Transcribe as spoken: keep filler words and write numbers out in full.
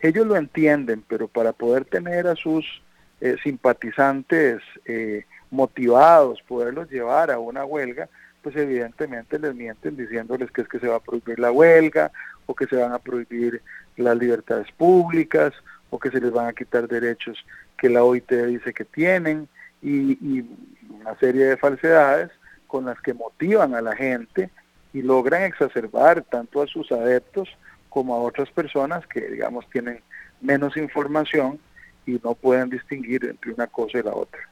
ellos lo entienden, pero para poder tener a sus eh, simpatizantes eh, motivados, poderlos llevar a una huelga, pues evidentemente les mienten diciéndoles que es que se va a prohibir la huelga, o que se van a prohibir las libertades públicas, o que se les van a quitar derechos que la O I T dice que tienen, y, y una serie de falsedades con las que motivan a la gente y logran exacerbar tanto a sus adeptos como a otras personas que, digamos, tienen menos información y no pueden distinguir entre una cosa y la otra.